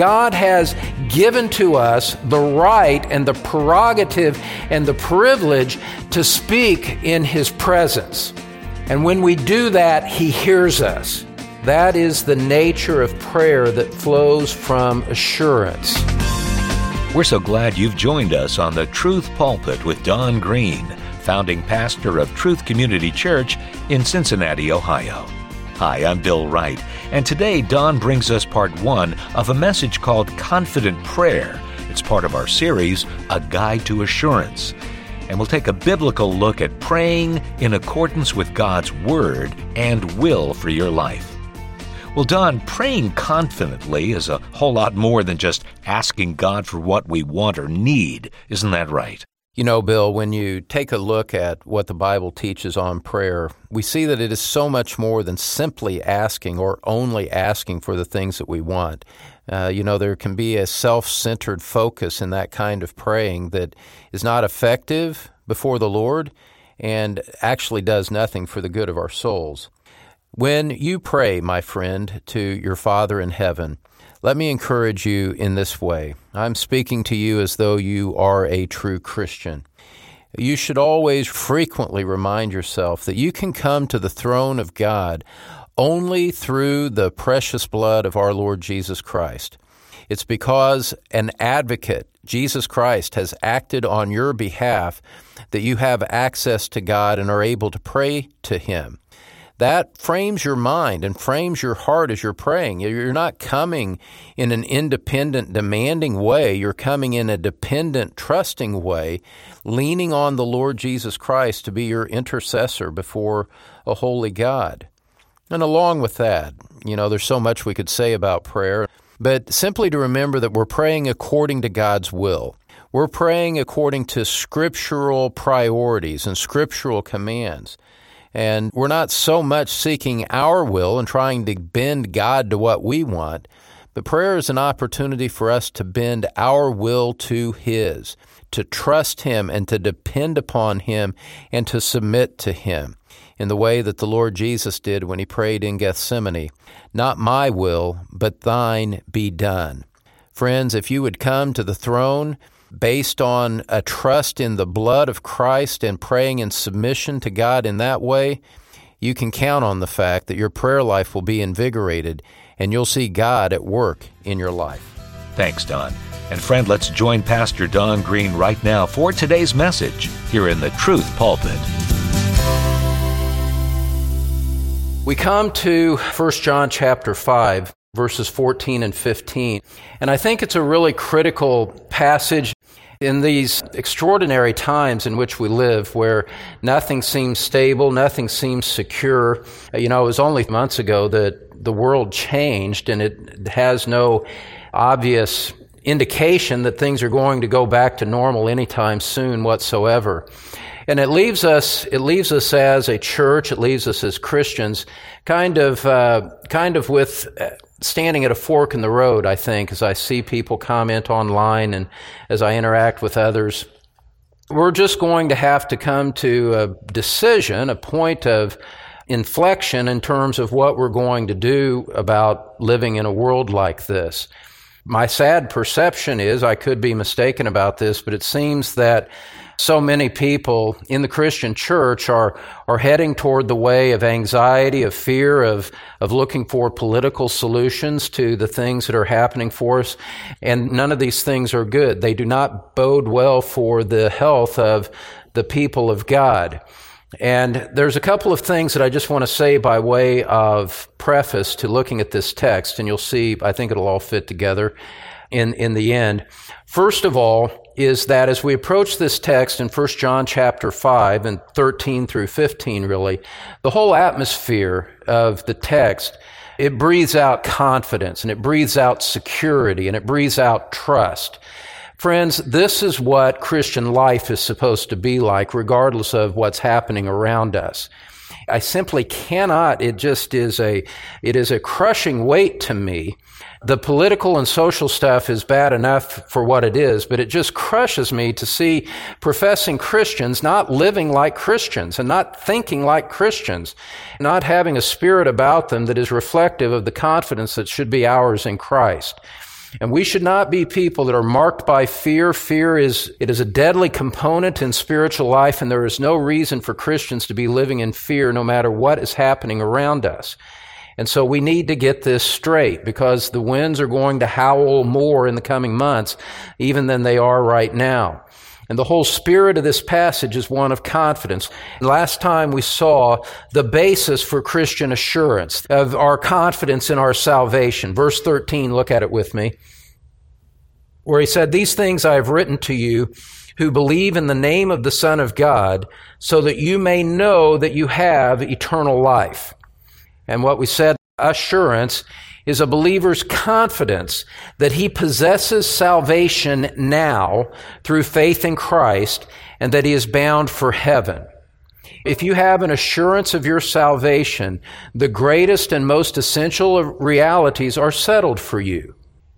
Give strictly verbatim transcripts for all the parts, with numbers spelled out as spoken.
God has given to us the right and the prerogative and the privilege to speak in His presence. And when we do that, He hears us. That is the nature of prayer that flows from assurance. We're so glad you've joined us on the Truth Pulpit with Don Green, founding pastor of Truth Community Church in Cincinnati, Ohio. Hi, I'm Bill Wright, and today Don brings us part one of a message called Confident Prayer. It's part of our series, A Guide to Assurance. And we'll take a biblical look at praying in accordance with God's Word and will for your life. Well, Don, praying confidently is a whole lot more than just asking God for what we want or need. Isn't that right? You know, Bill, when you take a look at what the Bible teaches on prayer, we see that it is so much more than simply asking or only asking for the things that we want. Uh, you know, there can be a self-centered focus in that kind of praying that is not effective before the Lord and actually does nothing for the good of our souls. When you pray, my friend, to your Father in heaven, let me encourage you in this way. I'm speaking to you as though you are a true Christian. You should always frequently remind yourself that you can come to the throne of God only through the precious blood of our Lord Jesus Christ. It's because an advocate, Jesus Christ, has acted on your behalf that you have access to God and are able to pray to Him. That frames your mind and frames your heart as you're praying. You're not coming in an independent, demanding way. You're coming in a dependent, trusting way, leaning on the Lord Jesus Christ to be your intercessor before a holy God. And along with that, you know, there's so much we could say about prayer, but simply to remember that we're praying according to God's will. We're praying according to scriptural priorities and scriptural commands. And we're not so much seeking our will and trying to bend God to what we want, but prayer is an opportunity for us to bend our will to His, to trust Him and to depend upon Him and to submit to Him in the way that the Lord Jesus did when He prayed in Gethsemane. Not my will, but thine be done. Friends, if you would come to the throne based on a trust in the blood of Christ and praying in submission to God in that way, you can count on the fact that your prayer life will be invigorated and you'll see God at work in your life. Thanks, Don. And friend, let's join Pastor Don Green right now for today's message here in the Truth Pulpit. We come to First John chapter five, verses fourteen and fifteen, and I think it's a really critical passage in these extraordinary times in which we live, where nothing seems stable, nothing seems secure. You know, it was only months ago that the world changed, and it has no obvious indication that things are going to go back to normal anytime soon whatsoever. And it leaves us, it leaves us as a church, it leaves us as Christians, kind of, uh, kind of with standing at a fork in the road, I think, as I see people comment online and as I interact with others. We're just going to have to come to a decision, a point of inflection in terms of what we're going to do about living in a world like this. My sad perception is, I could be mistaken about this, but it seems that so many people in the Christian church are are heading toward the way of anxiety, of fear, of of looking for political solutions to the things that are happening for us. And none of these things are good. They do not bode well for the health of the people of God. And there's a couple of things that I just want to say by way of preface to looking at this text, and you'll see, I think it'll all fit together in, in the end. First of all, is that as we approach this text in First John chapter five and thirteen through fifteen, really, the whole atmosphere of the text, it breathes out confidence, and it breathes out security, and it breathes out trust. Friends, this is what Christian life is supposed to be like, regardless of what's happening around us. I simply cannot, it just is a, it is a crushing weight to me. The political and social stuff is bad enough for what it is, but it just crushes me to see professing Christians not living like Christians and not thinking like Christians, not having a spirit about them that is reflective of the confidence that should be ours in Christ. And we should not be people that are marked by fear. Fear is, it is a deadly component in spiritual life, and there is no reason for Christians to be living in fear no matter what is happening around us. And so we need to get this straight, because the winds are going to howl more in the coming months, even than they are right now. And the whole spirit of this passage is one of confidence. Last time we saw the basis for Christian assurance of our confidence in our salvation. Verse thirteen, look at it with me, where he said, "These things I have written to you who believe in the name of the Son of God, so that you may know that you have eternal life." And what we said, assurance, is a believer's confidence that he possesses salvation now through faith in Christ, and that he is bound for heaven. If you have an assurance of your salvation, the greatest and most essential of realities are settled for you.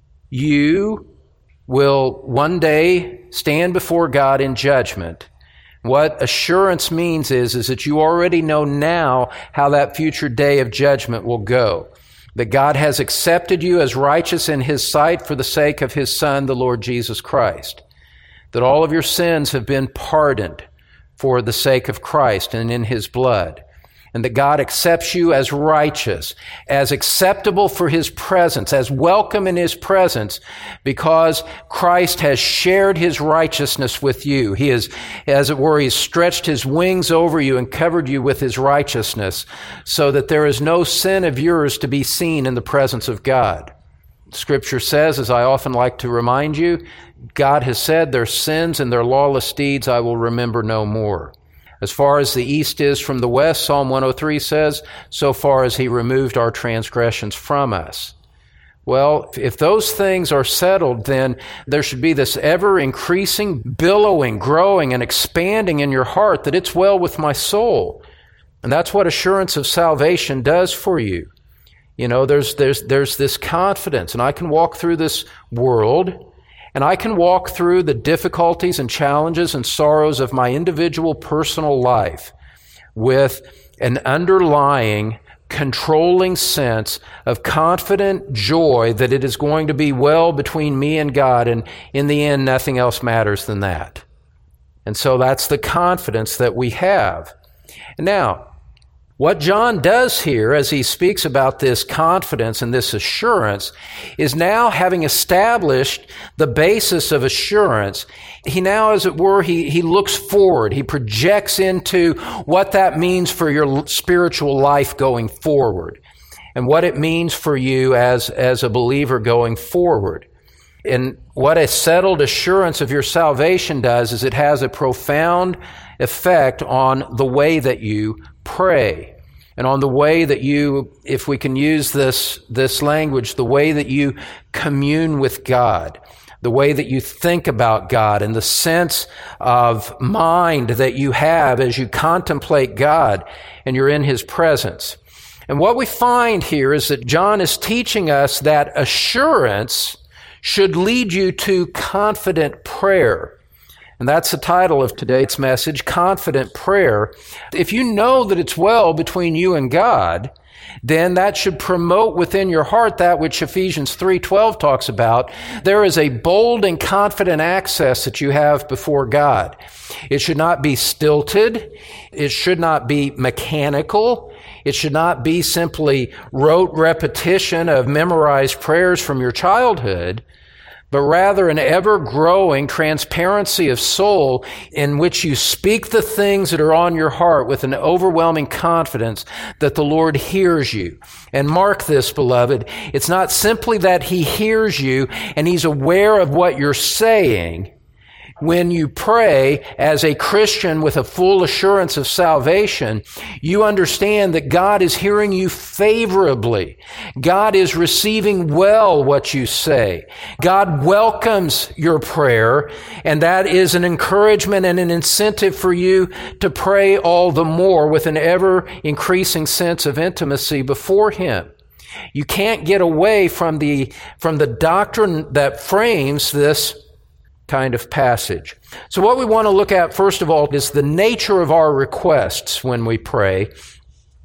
You will one day stand before God in judgment. What assurance means is, is that you already know now how that future day of judgment will go. That God has accepted you as righteous in His sight for the sake of His Son, the Lord Jesus Christ. That all of your sins have been pardoned for the sake of Christ and in His blood. And that God accepts you as righteous, as acceptable for His presence, as welcome in His presence, because Christ has shared His righteousness with you. He has, as it were, He's stretched His wings over you and covered you with His righteousness, so that there is no sin of yours to be seen in the presence of God. Scripture says, as I often like to remind you, God has said, "Their sins and their lawless deeds I will remember no more." As far as the east is from the west, Psalm one oh three says, so far as He removed our transgressions from us. Well, if those things are settled, then there should be this ever-increasing, billowing, growing, and expanding in your heart that it's well with my soul. And that's what assurance of salvation does for you. You know, there's, there's, there's this confidence, and I can walk through this world, and I can walk through the difficulties and challenges and sorrows of my individual personal life with an underlying, controlling sense of confident joy that it is going to be well between me and God, and in the end, nothing else matters than that. And so that's the confidence that we have. Now, what John does here as he speaks about this confidence and this assurance is, now having established the basis of assurance, he now, as it were, he, he looks forward. He projects into what that means for your spiritual life going forward and what it means for you as, as a believer going forward. And what a settled assurance of your salvation does is it has a profound effect on the way that you pray, and on the way that you, if we can use this, this language, the way that you commune with God, the way that you think about God, and the sense of mind that you have as you contemplate God and you're in His presence. And what we find here is that John is teaching us that assurance should lead you to confident prayer. And that's the title of today's message, Confident Prayer. If you know that it's well between you and God, then that should promote within your heart that which Ephesians three twelve talks about. There is a bold and confident access that you have before God. It should not be stilted. It should not be mechanical. It should not be simply rote repetition of memorized prayers from your childhood, but rather an ever-growing transparency of soul in which you speak the things that are on your heart with an overwhelming confidence that the Lord hears you. And mark this, beloved, it's not simply that He hears you and He's aware of what you're saying. When you pray as a Christian with a full assurance of salvation, you understand that God is hearing you favorably. God is receiving well what you say. God welcomes your prayer, and that is an encouragement and an incentive for you to pray all the more with an ever-increasing sense of intimacy before Him. You can't get away from the, from the doctrine that frames this kind of passage. So what we want to look at, first of all, is the nature of our requests when we pray.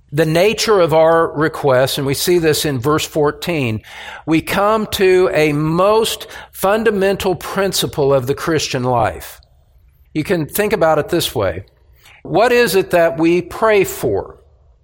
the nature of our requests, and we see this in verse fourteen, we come to a most fundamental principle of the Christian life. You can think about it this way. What is it that we pray for?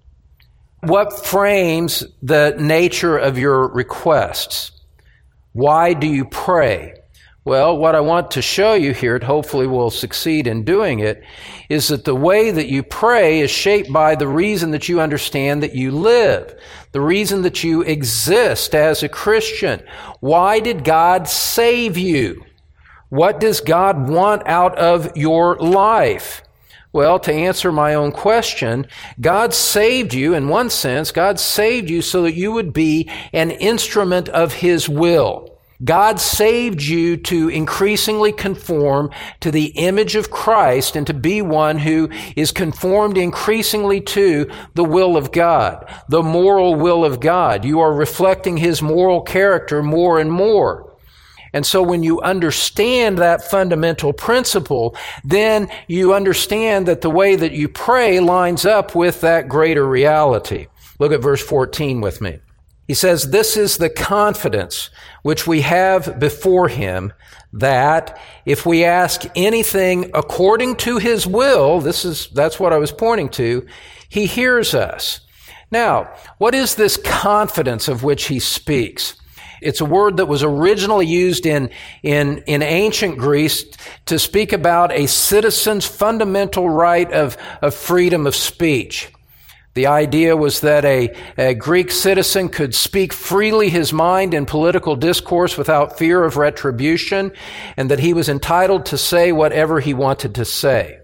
What frames the nature of your requests? Why do you pray? Well, what I want to show you here, and hopefully we'll succeed in doing it, is that the way that you pray is shaped by the reason that you understand that you live, the reason that you exist as a Christian. Why did God save you? What does God want out of your life? Well, to answer my own question, God saved you, in one sense, God saved you so that you would be an instrument of His will. God saved you to increasingly conform to the image of Christ and to be one who is conformed increasingly to the will of God, the moral will of God. You are reflecting His moral character more and more. And so when you understand that fundamental principle, then you understand that the way that you pray lines up with that greater reality. Look at verse fourteen with me. He says, "This is the confidence which we have before Him, that if we ask anything according to His will," this is, that's what I was pointing to, He hears us. Now, what is this confidence of which He speaks? It's a word that was originally used in, in, in ancient Greece to speak about a citizen's fundamental right of, of freedom of speech. The idea was that a, a Greek citizen could speak freely his mind in political discourse without fear of retribution, and that he was entitled to say whatever he wanted to say.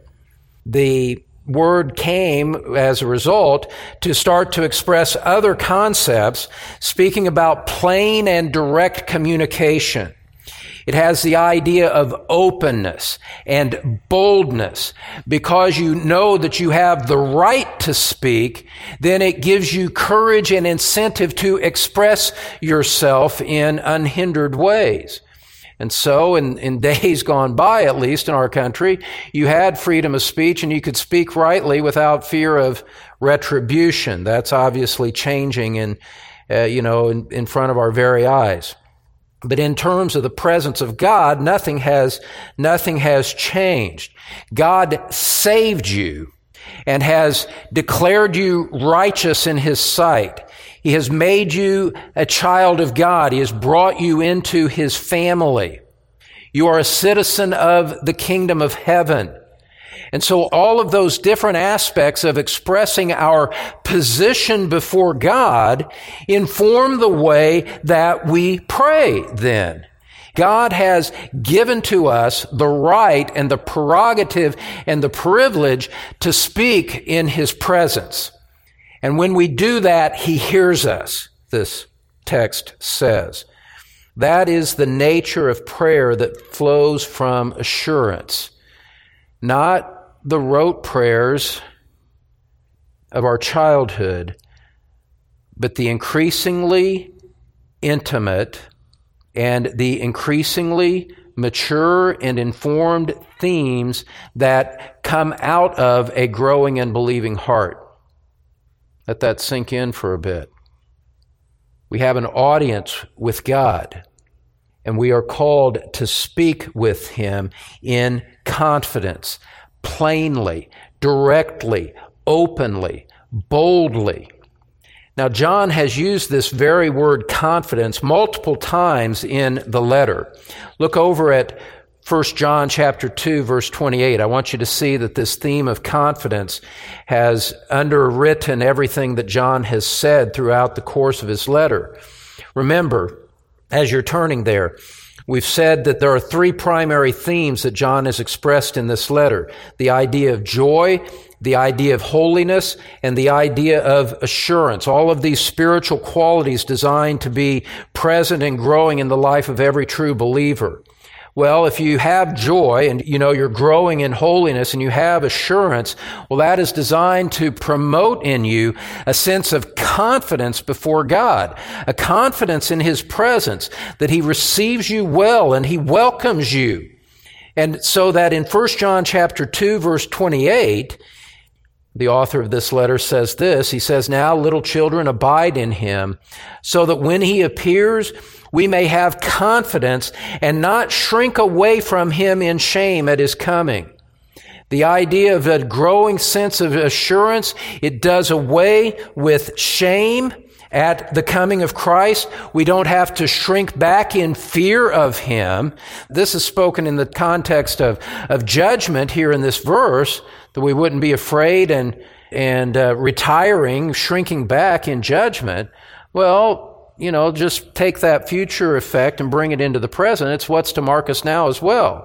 The word came, as a result, to start to express other concepts, speaking about plain and direct communication. It has the idea of openness and boldness. Because you know that you have the right to speak, then it gives you courage and incentive to express yourself in unhindered ways. And so in, in days gone by, at least in our country, you had freedom of speech and you could speak rightly without fear of retribution. That's obviously changing in, uh, you know, in, in front of our very eyes. But in terms of the presence of God, nothing has, nothing has changed. God saved you and has declared you righteous in His sight. He has made you a child of God. He has brought you into His family. You are a citizen of the kingdom of heaven. And so all of those different aspects of expressing our position before God inform the way that we pray then. God has given to us the right and the prerogative and the privilege to speak in His presence. And when we do that, He hears us, this text says. That is the nature of prayer that flows from assurance. Not the rote prayers of our childhood, but the increasingly intimate and the increasingly mature and informed themes that come out of a growing and believing heart. Let that sink in for a bit. We have an audience with God, and we are called to speak with Him in confidence, plainly, directly, openly, boldly. Now, John has used this very word confidence multiple times in the letter. Look over at First John chapter two, verse twenty-eight. I want you to see that this theme of confidence has underwritten everything that John has said throughout the course of his letter. Remember, as you're turning there, we've said that there are three primary themes that John has expressed in this letter. The idea of joy, the idea of holiness, and the idea of assurance. All of these spiritual qualities designed to be present and growing in the life of every true believer. Well, if you have joy and, you know, you're growing in holiness and you have assurance, well, that is designed to promote in you a sense of confidence before God, a confidence in His presence, that He receives you well and He welcomes you. And so that in First John chapter two, verse twenty-eight, The author of this letter says this. He says, "Now, little children, abide in him, so that when he appears, we may have confidence and not shrink away from him in shame at his coming." The idea of a growing sense of assurance, it does away with shame at the coming of Christ. We don't have to shrink back in fear of him. This is spoken in the context of, of judgment here in this verse, that we wouldn't be afraid and, and uh, retiring, shrinking back in judgment. Well, you know, just take that future effect and bring it into the present. It's what's to mark us now as well.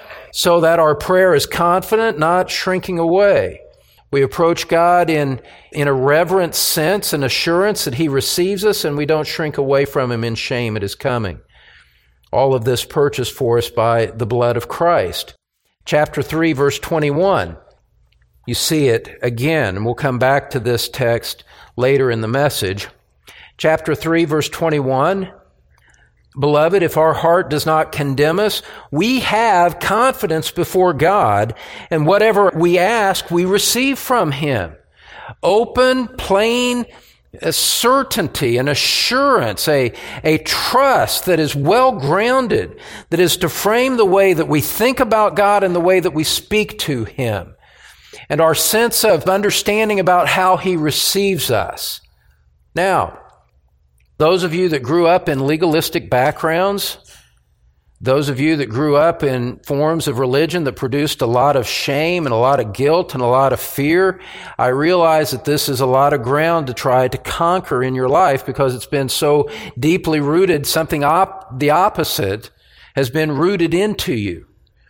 So that our prayer is confident, not shrinking away. We approach God in, in a reverent sense and assurance that he receives us, and we don't shrink away from him in shame at his coming. All of this purchased for us by the blood of Christ. Chapter three, verse twenty-one. You see it again, and we'll come back to this text later in the message. Chapter three, verse twenty-one. "Beloved, if our heart does not condemn us, we have confidence before God, and whatever we ask, we receive from him." Open, plain a certainty, an assurance, a, a trust that is well-grounded, that is to frame the way that we think about God and the way that we speak to him, and our sense of understanding about how he receives us. Now, those of you that grew up in legalistic backgrounds, those of you that grew up in forms of religion that produced a lot of shame and a lot of guilt and a lot of fear, I realize that this is a lot of ground to try to conquer in your life because it's been so deeply rooted. Something op- the opposite has been rooted into you.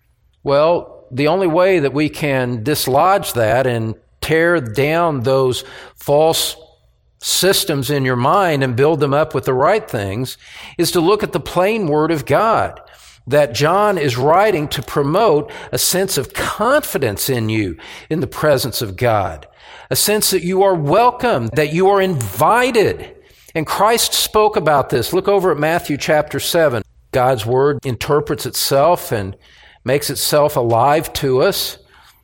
Well, the only way that we can dislodge that and tear down those false systems in your mind and build them up with the right things is to look at the plain Word of God that John is writing to promote a sense of confidence in you in the presence of God, a sense that you are welcome, that you are invited. And Christ spoke about this. Look over at Matthew chapter seven. God's Word interprets itself and makes itself alive to us.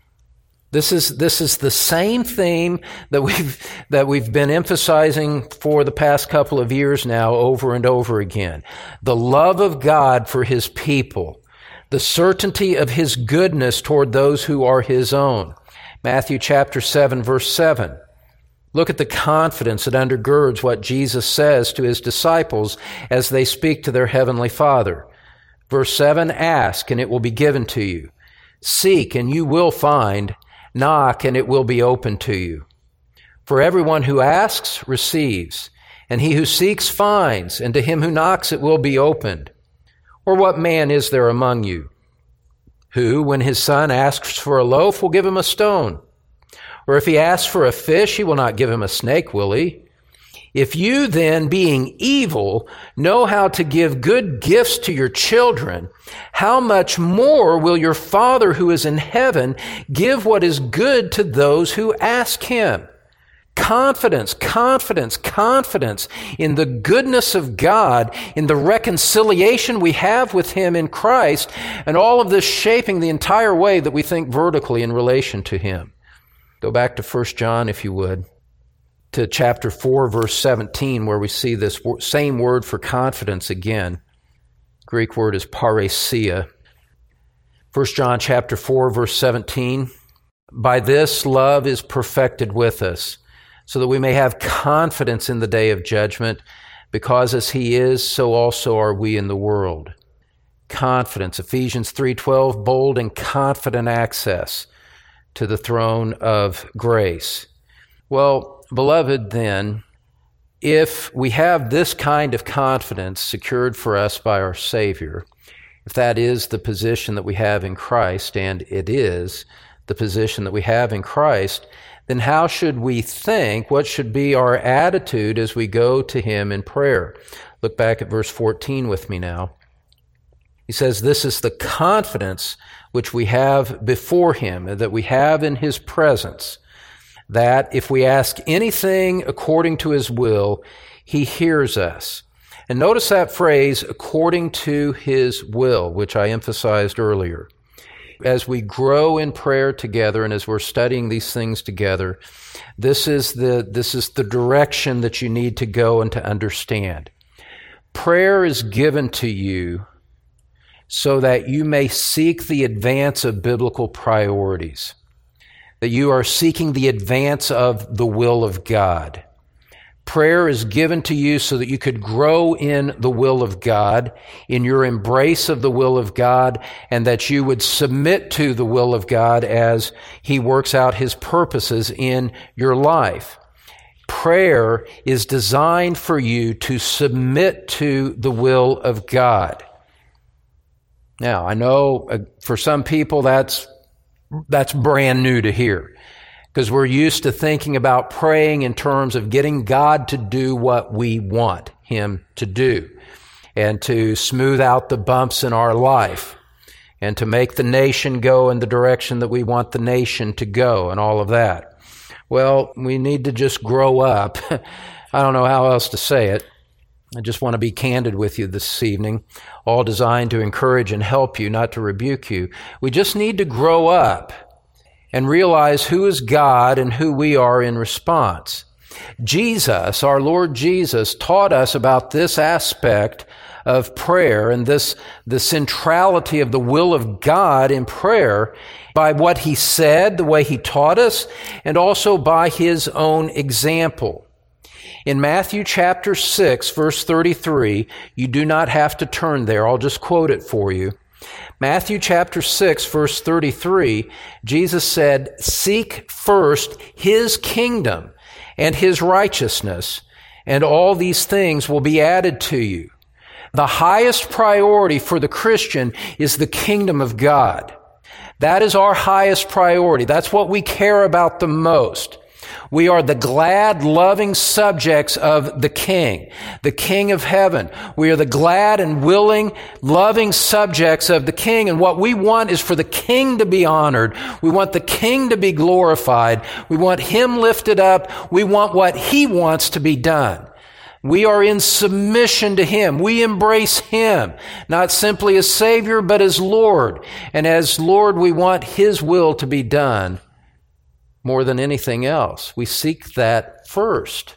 This is, this is the same theme that we've, that we've been emphasizing for the past couple of years now over and over again. The love of God for his people. The certainty of his goodness toward those who are his own. Matthew chapter seven, verse seven. Look at the confidence that undergirds what Jesus says to his disciples as they speak to their heavenly Father. Verse seven, "Ask, and it will be given to you. Seek, and you will find. Knock, and it will be open to you. For everyone who asks receives, and he who seeks finds, and to him who knocks it will be opened. Or what man is there among you who, when his son asks for a loaf, will give him a stone? Or if he asks for a fish, he will not give him a snake, will he? If you then, being evil, know how to give good gifts to your children, how much more will your Father who is in heaven give what is good to those who ask him?" Confidence, confidence, confidence in the goodness of God, in the reconciliation we have with him in Christ, and all of this shaping the entire way that we think vertically in relation to him. Go back to First John, if you would, to chapter four, verse seventeen, where we see this same word for confidence again. Greek word is parousia. First John chapter four, verse seventeen. "By this love is perfected with us, so that we may have confidence in the day of judgment, because as he is, so also are we in the world." Confidence, Ephesians three twelve, bold and confident access to the throne of grace. Well, beloved, then, if we have this kind of confidence secured for us by our Savior, if that is the position that we have in Christ, and it is the position that we have in Christ, then how should we think? What should be our attitude as we go to him in prayer? Look back at verse fourteen with me now. He says, "This is the confidence which we have before him, that we have in his presence, that if we ask anything according to his will, he hears us." And notice that phrase, "according to his will," which I emphasized earlier. as we grow in prayer together and as we're studying these things together, this is the, this is the direction that you need to go and to understand. Prayer is given to you so that you may seek the advance of biblical priorities, that you are seeking the advance of the will of God. Prayer is given to you so that you could grow in the will of God, in your embrace of the will of God, and that you would submit to the will of God as He works out His purposes in your life. Prayer is designed for you to submit to the will of God. Now, I know uh, for some people that's that's brand new to hear, because we're used to thinking about praying in terms of getting God to do what we want Him to do, and to smooth out the bumps in our life, and to make the nation go in the direction that we want the nation to go, and all of that. Well, we need to just grow up. I don't know how else to say it. I just want to be candid with you this evening, all designed to encourage and help you, not to rebuke you. We just need to grow up and realize who is God and who we are in response. Jesus, our Lord Jesus, taught us about this aspect of prayer and this, the centrality of the will of God in prayer by what He said, the way He taught us, and also by His own example. In Matthew chapter six, verse thirty-three, you do not have to turn there. I'll just quote it for you. Matthew chapter six, verse thirty-three, Jesus said, "Seek first His kingdom and His righteousness, and all these things will be added to you." The highest priority for the Christian is the kingdom of God. That is our highest priority. That's what we care about the most. We are the glad, loving subjects of the King, the King of heaven. We are the glad and willing, loving subjects of the King. And what we want is for the King to be honored. We want the King to be glorified. We want Him lifted up. We want what He wants to be done. We are in submission to Him. We embrace Him, not simply as Savior, but as Lord. And as Lord, we want His will to be done more than anything else. We seek that first.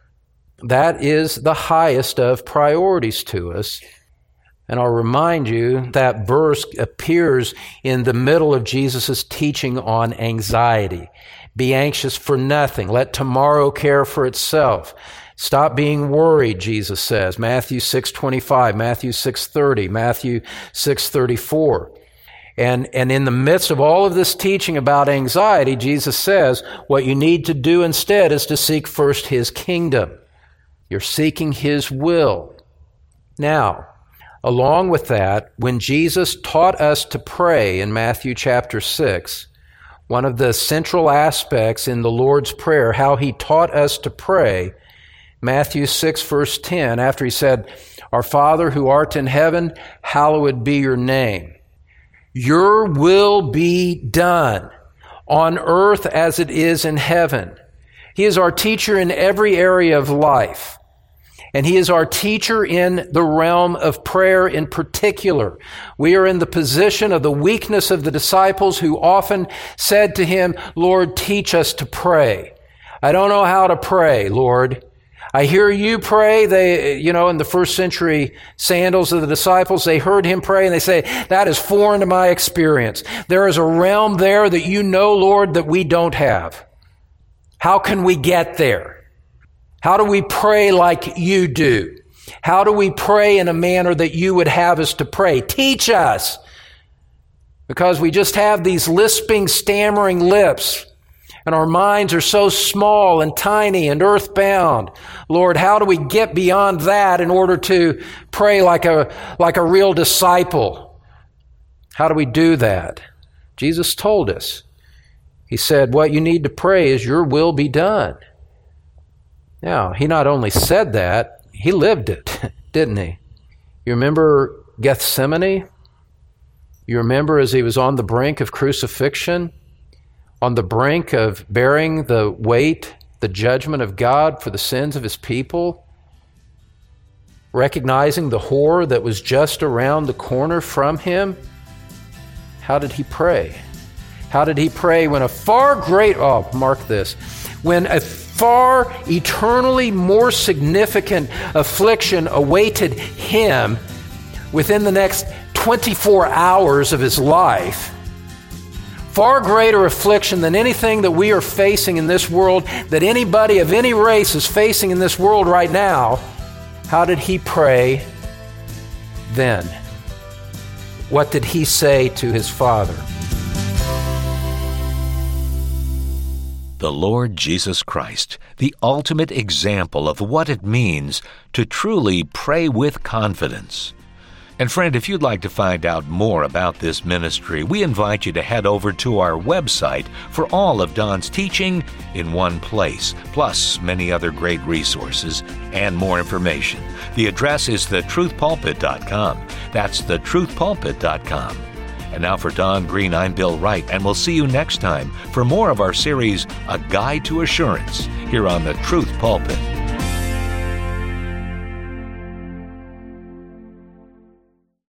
That is the highest of priorities to us. And I'll remind you that verse appears in the middle of Jesus' teaching on anxiety. Be anxious for nothing. Let tomorrow care for itself. Stop being worried, Jesus says. Matthew six twenty-five, Matthew six thirty, Matthew six thirty-four. And, and in the midst of all of this teaching about anxiety, Jesus says, what you need to do instead is to seek first His kingdom. You're seeking His will. Now, along with that, when Jesus taught us to pray in Matthew chapter six, one of the central aspects in the Lord's Prayer, how He taught us to pray, Matthew six verse ten, after He said, "Our Father who art in heaven, hallowed be your name. Your will be done on earth as it is in heaven." He is our teacher in every area of life. And He is our teacher in the realm of prayer in particular. We are in the position of the weakness of the disciples who often said to Him, "Lord, teach us to pray. I don't know how to pray, Lord. I hear you pray." They, you know, in the first century sandals of the disciples, they heard Him pray and they say, "That is foreign to my experience. There is a realm there that you know, Lord, that we don't have. How can we get there? How do we pray like you do? How do we pray in a manner that you would have us to pray? Teach us." Because we just have these lisping, stammering lips. And our minds are so small and tiny and earthbound. Lord, how do we get beyond that in order to pray like a, like a real disciple? How do we do that? Jesus told us. He said, what you need to pray is your will be done. Now, He not only said that, He lived it, didn't He? You remember Gethsemane? You remember as He was on the brink of crucifixion? On the brink of bearing the weight, the judgment of God for the sins of His people, recognizing the horror that was just around the corner from Him, How did he pray? How did he pray when a far great, oh, mark this, when a far eternally more significant affliction awaited him within the next twenty-four hours of his life? Far greater affliction than anything that we are facing in this world, that anybody of any race is facing in this world right now. How did he pray then? What did he say to his Father? The Lord Jesus Christ, the ultimate example of what it means to truly pray with confidence. And friend, if you'd like to find out more about this ministry, we invite you to head over to our website for all of Don's teaching in one place, plus many other great resources and more information. The address is the truth pulpit dot com. That's the truth pulpit dot com. And now for Don Green, I'm Bill Wright, and we'll see you next time for more of our series, A Guide to Assurance, here on the Truth Pulpit.